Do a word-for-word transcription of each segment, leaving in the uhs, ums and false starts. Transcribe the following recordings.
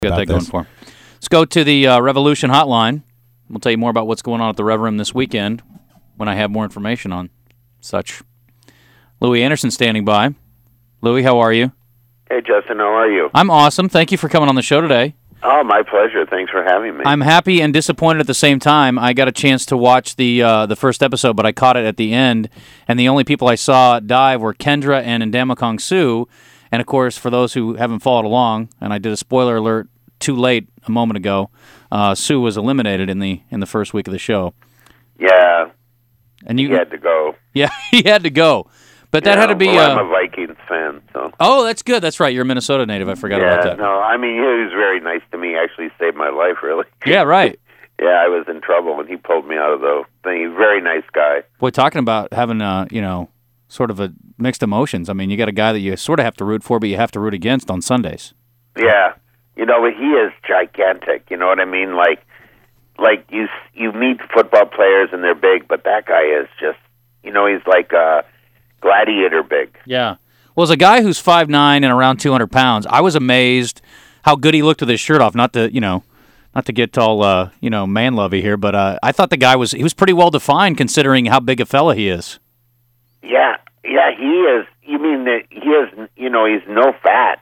Got that going this. for him. Let's go to the uh, Revolution Hotline. We'll tell you more about what's going on at the Rev Room this weekend when I have more information on such. Louis Anderson standing by. Louis, how are you? Hey, Justin, how are you? I'm awesome. Thank you for coming on the show today. Oh, my pleasure. Thanks for having me. I'm happy and disappointed at the same time. I got a chance to watch the uh, the first episode, but I caught it at the end, and the only people I saw dive were Kendra and Ndamukong Suh. And, of course, for those who haven't followed along, and I did a spoiler alert too late a moment ago, uh, Suh was eliminated in the in the first week of the show. Yeah, and you he had to go. Yeah, he had to go. But that yeah, had to be... Well, uh, I'm a Vikings fan, so... Oh, that's good. That's right. You're a Minnesota native. I forgot yeah, about that. no, I mean, he was very nice to me. Actually saved my life, really. Yeah, right. Yeah, I was in trouble, and he pulled me out of the thing. He's a very nice guy. Boy, talking about having, uh, you know, sort of a mixed emotions. I mean, you got a guy that you sort of have to root for, but you have to root against on Sundays. Yeah. You know, he is gigantic. You know what I mean? Like, like you you meet football players, and they're big, but that guy is just, you know, he's like uh, gladiator big. Yeah. Well, as a guy who's five nine and around two hundred pounds, I was amazed how good he looked with his shirt off. Not to, you know, not to get all, uh, you know, man-lovey here, but uh, I thought the guy was, he was pretty well-defined considering how big a fella he is. Yeah, yeah, he is. You mean that he is, you know, he's no fat.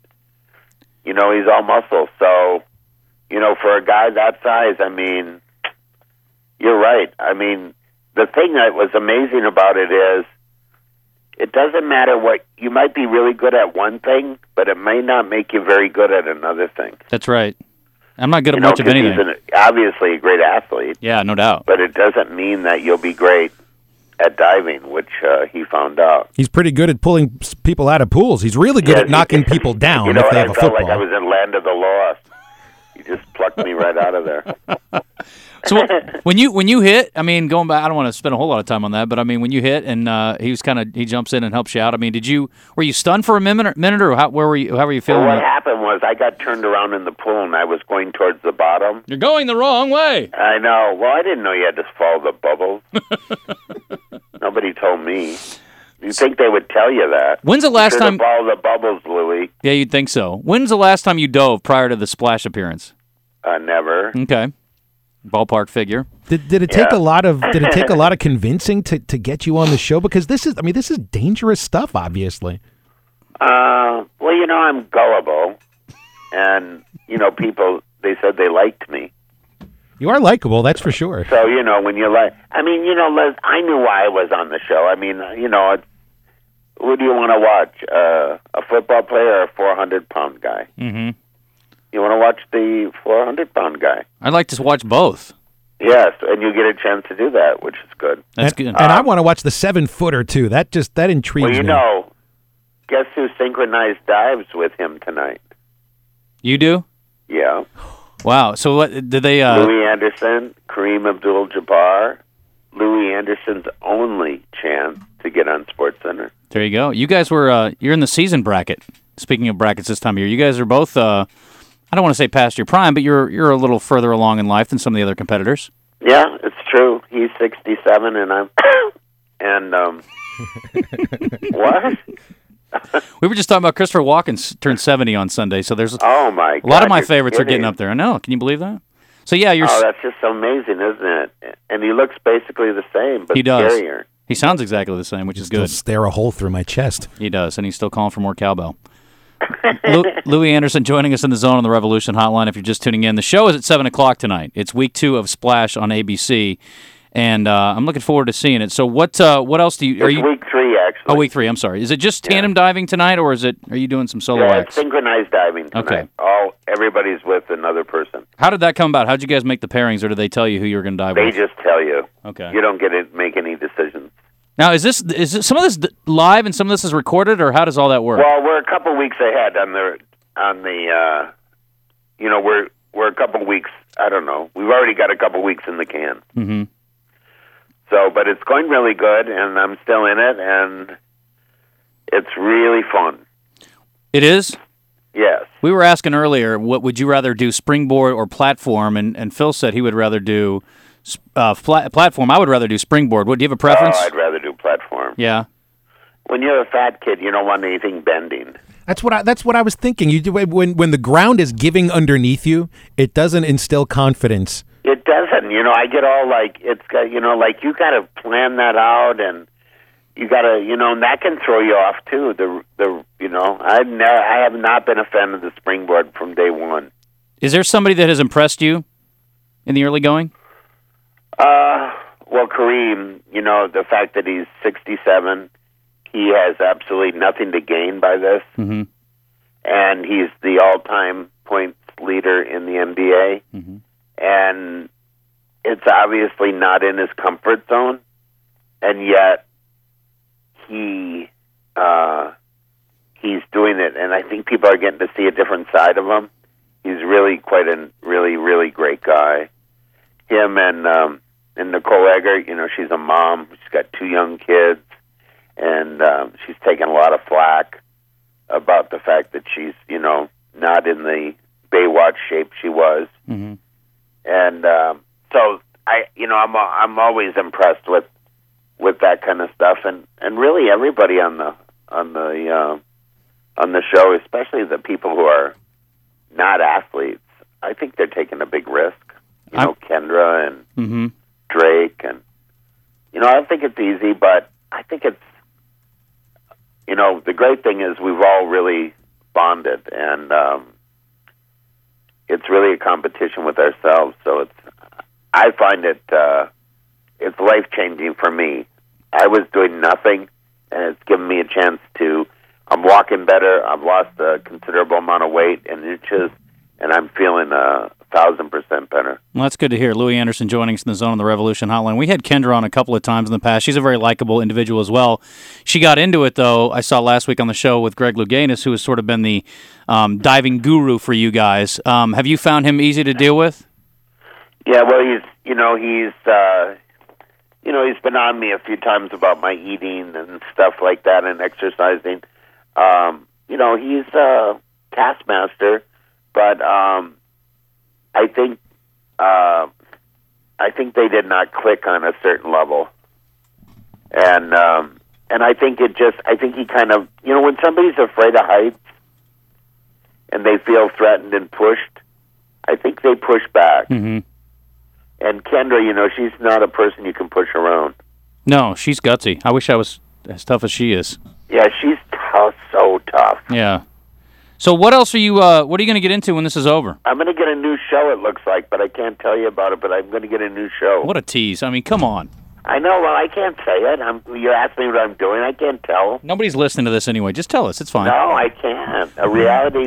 You know, he's all muscle. So, you know, for a guy that size, I mean, you're right. I mean, the thing that was amazing about it is it doesn't matter what, you might be really good at one thing, but it may not make you very good at another thing. That's right. I'm not good at you know, much of anything. He's an, obviously a great athlete. Yeah, no doubt. But it doesn't mean that you'll be great at diving, which uh, he found out. He's pretty good at pulling people out of pools. He's really good yes, at knocking he, people down you know if they what, have I a felt football. like I was in Land of the Lost. He just plucked me right out of there. So when you when you hit, I mean, going back, I don't want to spend a whole lot of time on that, but I mean, when you hit and uh, he was kind of he jumps in and helps you out. I mean, did you were you stunned for a minute, minute or how, where were you? How were you feeling? Well, what happened was I got turned around in the pool and I was going towards the bottom. You're going the wrong way. I know. Well, I didn't know you had to follow the bubbles. Nobody told me. You'd think they would tell you that. When's the last you time? Follow the bubbles, Louis. Yeah, you'd think so. When's the last time you dove prior to the splash appearance? Uh, never. Okay. Ballpark figure. Did did it take Yeah. a lot of did it take a lot of convincing to, to get you on the show? Because this is I mean this is dangerous stuff, obviously. Uh, well, you know, I'm gullible, and you know, people they said they liked me. You are likable, that's for sure. So you know, when you like, I mean, you know, Les, I knew why I was on the show. I mean, you know, it's, who do you want to watch? Uh, a football player or a four hundred pound guy? Mm-hmm. You want to watch the four hundred pound guy? I'd like to watch both. Yes, and you get a chance to do that, which is good. That's and, good. And I want to watch the seven footer too. That just that intrigues Well, you me. know, guess who synchronized dives with him tonight? You do? Yeah. Wow. So what did they? Uh, Louis Anderson, Kareem Abdul-Jabbar. Louis Anderson's only chance to get on SportsCenter. There you go. You guys were uh, you're in the season bracket. Speaking of brackets this time of year, you guys are both. Uh, I don't want to say past your prime, but you're you're a little further along in life than some of the other competitors. Yeah, it's true. He's sixty-seven, and I'm and um. What? We were just talking about Christopher Walken turned seventy on Sunday, so there's Oh my God, a lot of my you're favorites are kidding. getting up there. I know. Can you believe that? So yeah, you're. Oh, that's just amazing, isn't it? And he looks basically the same, but He does. scarier. He sounds exactly the same, which is Still good. stare a hole through my chest. He does, and he's still calling for more cowbell. Lou, Louis Anderson joining us in the Zone on the Revolution Hotline. If you're just tuning in, the show is at seven o'clock tonight. It's week two of Splash on A B C, and uh, I'm looking forward to seeing it. So what uh, what else do you... Are It's you week three, actually. Oh, week three, I'm sorry. Is it just tandem Yeah. diving tonight, or is it? Are you doing some solo Yeah, acts? it's synchronized diving tonight. Okay. All everybody's with another person. How did that come about? How did you guys make the pairings, or did they tell you who you were going to dive They with? just tell you. Okay. You don't get to make any decisions. Now, is this is this, some of this d- live and some of this is recorded, or how does all that work? Well, we're a couple weeks ahead on the on the. Uh, you know, we're we're a couple weeks. I don't know. We've already got a couple weeks in the can. Mm-hmm. So, but it's going really good, and I'm still in it, and it's really fun. It is? Yes. We were asking earlier, what would you rather do, springboard or platform? And, and Phil said he would rather do uh, flat, platform. I would rather do springboard. What, do you have a preference? Oh, I'd rather do platform. Yeah. When you're a fat kid, you don't want anything bending. That's what I. That's what I was thinking. You do when when the ground is giving underneath you, it doesn't instill confidence. It doesn't. You know, I get all like it's got. You know, like you got to plan that out, and you got to. You know, and that can throw you off too. The the. You know, I've never. I have not been a fan of the springboard from day one. Is there somebody that has impressed you in the early going? Uh, well, Kareem. You know, the fact that he's sixty-seven. He has absolutely nothing to gain by this, mm-hmm. and he's the all-time points leader in the N B A, mm-hmm. and it's obviously not in his comfort zone, and yet he uh, he's doing it, and I think people are getting to see a different side of him. He's really quite a really, really great guy. Him and um, and Nicole Eggert, you know, she's a mom. She's got two young kids. And um, she's taken a lot of flack about the fact that she's, you know, not in the Baywatch shape she was. Mm-hmm. And um, so I, you know, I'm I'm always impressed with with that kind of stuff, and, and really everybody on the on the uh, on the show, especially the people who are not athletes. I think they're taking a big risk. You know, I'm... Kendra and mm-hmm. Drake, and you know, I don't think it's easy, but I think it's. You know, the great thing is we've all really bonded, and um, it's really a competition with ourselves. So it's, I find it, uh, it's life changing for me. I was doing nothing, and it's given me a chance to. I'm walking better. I've lost a considerable amount of weight and inches, and I'm feeling a thousand percent better. Well, that's good to hear. Louie Anderson joining us in the Zone on the Revolution Hotline. We had Kendra on a couple of times in the past. She's a very likable individual as well. She got into it, though, I saw last week on the show with Greg Louganis, who has sort of been the um, diving guru for you guys. Um, have you found him easy to deal with? Yeah, well, he's, you know, he's, uh, you know, he's been on me a few times about my eating and stuff like that and exercising. Um, you know, he's a taskmaster, but, um, I think uh, I think they did not click on a certain level, and um, and I think it just I think he kind of you know when somebody's afraid of heights and they feel threatened and pushed, I think they push back. Mm-hmm. And Kendra, you know, she's not a person you can push around. No, she's gutsy. I wish I was as tough as she is. Yeah, she's tough, so tough. Yeah. So what else are you, uh, what are you going to get into when this is over? I'm going to get a new show, it looks like, but I can't tell you about it, but I'm going to get a new show. What a tease. I mean, come on. I know, well, I can't say it. I'm, you're asking me what I'm doing. I can't tell. Nobody's listening to this anyway. Just tell us. It's fine. No, I can't. A reality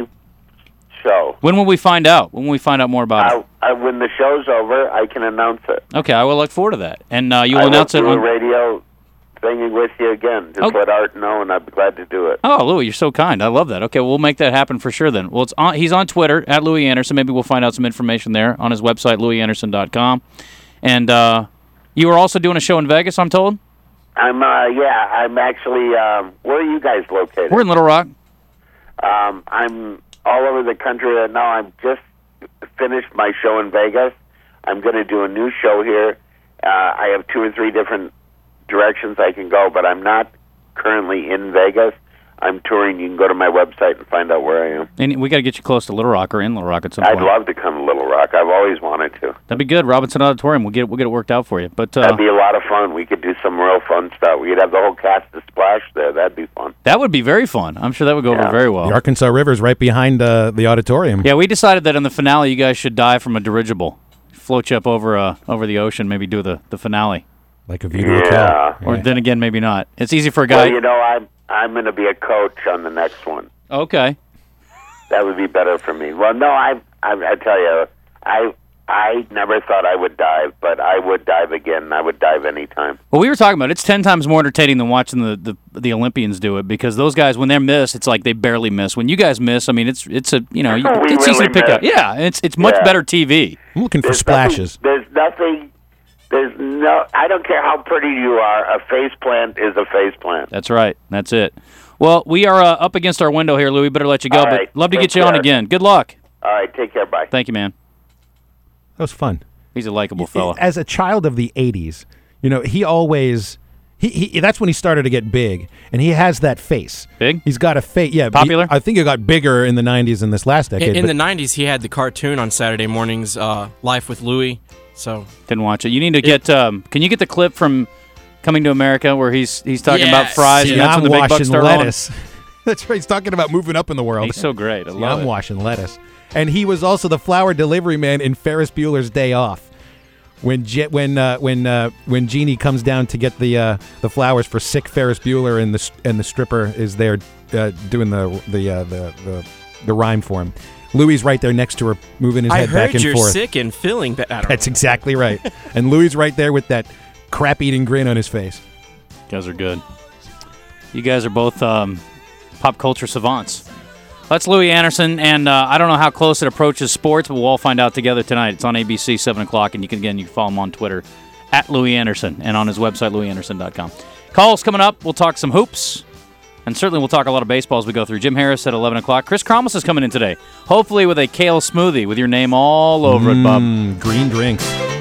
show. When will we find out? When will we find out more about I, it? I, when the show's over, I can announce it. Okay, I will look forward to that. And uh, you will I announce it on on the radio thing with you again. Just oh. let Art know, and I'd be glad to do it. Oh, Louie, you're so kind. I love that. Okay, we'll make that happen for sure then. Well, it's on, he's on Twitter, at Louie Anderson. Maybe we'll find out some information there on his website, louie anderson dot com. And uh, you were also doing a show in Vegas, I'm told? I'm, uh, yeah, I'm actually, um, where are you guys located? We're in Little Rock. Um, I'm all over the country right now. I've just finished my show in Vegas. I'm going to do a new show here. Uh, I have two or three different directions I can go, but I'm not currently in Vegas. I'm touring. You can go to my website and find out where I am. And we got to get you close to Little Rock or in Little Rock at some I'd point. I'd love to come to Little Rock. I've always wanted to. That'd be good. Robinson Auditorium. We'll get it, we'll get it worked out for you. But uh, that'd be a lot of fun. We could do some real fun stuff. We could have the whole cast of Splash there. That'd be fun. That would be very fun. I'm sure that would go yeah. over very well. The Arkansas River's right behind uh, the auditorium. Yeah, we decided that in the finale, you guys should dive from a dirigible, float you up over uh, over the ocean, maybe do the, the finale. Like a view to yeah. a kill. Or Yeah. then again, maybe not. It's easy for a guy. Well, you know, I'm I'm going to be a coach on the next one. Okay. That would be better for me. Well, no, I I, I tell you, I I never thought I would dive, but I would dive again. I would dive anytime. Well, we were talking about it. It's ten times more entertaining than watching the, the, the Olympians do it because those guys, when they're missed, it's like they barely miss. When you guys miss, I mean, it's it's a you know We it's easy really to pick miss. up. Yeah, it's it's much Yeah. better T V. I'm looking for There's splashes. Nothing, there's nothing. There's no. I don't care how pretty you are. A face plant is a face plant. That's right. That's it. Well, we are uh, up against our window here, Louie. Better let you go. All But right. love to Take get you on care. again. Good luck. All right. Take care. Bye. Thank you, man. That was fun. He's a likable fella. As a child of the eighties, you know, he always He, he that's when he started to get big, and he has that face. Big? He's got a face. Yeah, but he- Popular? I think it got bigger in the nineties and this last decade. In, in but- the nineties, he had the cartoon on Saturday mornings, uh, Life with Louie. So Didn't watch it. You need to get. Um, can you get the clip from Coming to America where he's he's talking Yes. about fries See, and that's I'm when the big bucks washing start lettuce. That's right. He's talking about moving up in the world. rolling? He's so great. I See, love I'm it. washing lettuce. And he was also the flower delivery man in Ferris Bueller's Day Off. When Je- when uh, when uh, when Jeannie comes down to get the uh, the flowers for sick Ferris Bueller, and the and the stripper is there uh, doing the the, uh, the the the rhyme for him. Louis right there next to her, moving his I head heard back and you're forth. sick and feeling bad. I don't That's know. exactly right. And Louis right there with that crap-eating grin on his face. You guys are good. You guys are both um, pop culture savants. That's Louis Anderson, and uh, I don't know how close it approaches sports, but we'll all find out together tonight. It's on A B C, seven o'clock, and you can, again, you can follow him on Twitter, at Louis Anderson, and on his website, louis anderson dot com. Calls coming up. We'll talk some hoops, and certainly we'll talk a lot of baseball as we go through. Jim Harris at eleven o'clock. Chris Kromus is coming in today, hopefully with a kale smoothie with your name all over it, bub. Mm, green drinks.